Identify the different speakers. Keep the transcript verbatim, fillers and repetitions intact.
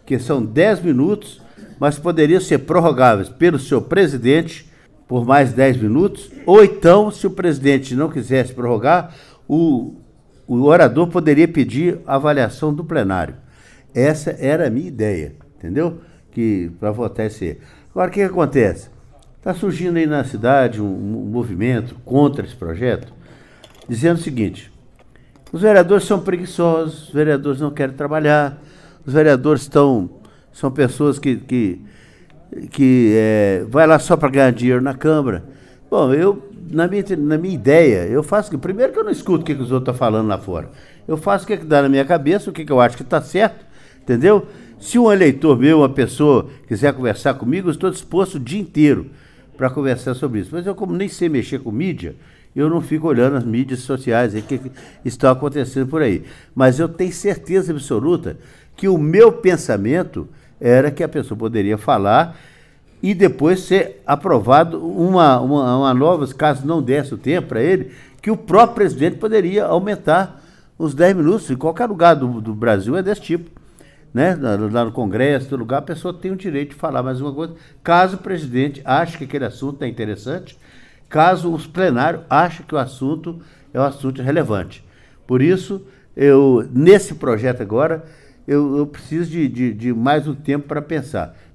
Speaker 1: que são dez minutos, mas poderiam ser prorrogáveis pelo seu presidente por mais dez minutos, ou então, se o presidente não quisesse prorrogar, o, o orador poderia pedir a avaliação do plenário. Essa era a minha ideia, entendeu? Que para votar esse. Agora, o que, que acontece? Está surgindo aí na cidade um, um movimento contra esse projeto, dizendo o seguinte: os vereadores são preguiçosos, os vereadores não querem trabalhar, os vereadores estão, são pessoas que, que, que é, vai lá só para ganhar dinheiro na Câmara. Bom, eu, na minha, na minha ideia, eu faço que, primeiro que eu não escuto o que, que os outros estão falando lá fora. Eu faço o que, que dá na minha cabeça, o que, que eu acho que está certo, entendeu? Se um eleitor meu, uma pessoa, quiser conversar comigo, eu estou disposto o dia inteiro para conversar sobre isso. Mas eu, como nem sei mexer com mídia, eu não fico olhando as mídias sociais aí que, que estão acontecendo por aí. Mas eu tenho certeza absoluta que o meu pensamento era que a pessoa poderia falar e depois ser aprovado uma, uma, uma nova, caso não desse o tempo para ele, que o próprio presidente poderia aumentar os dez minutos. Em qualquer lugar do, do Brasil é desse tipo. Né? Lá no Congresso, todo lugar, a pessoa tem o direito de falar mais uma coisa, caso o presidente ache que aquele assunto é interessante, caso os plenários achem que o assunto é um assunto relevante. Por isso, eu, nesse projeto agora, eu, eu preciso de, de, de mais um tempo para pensar.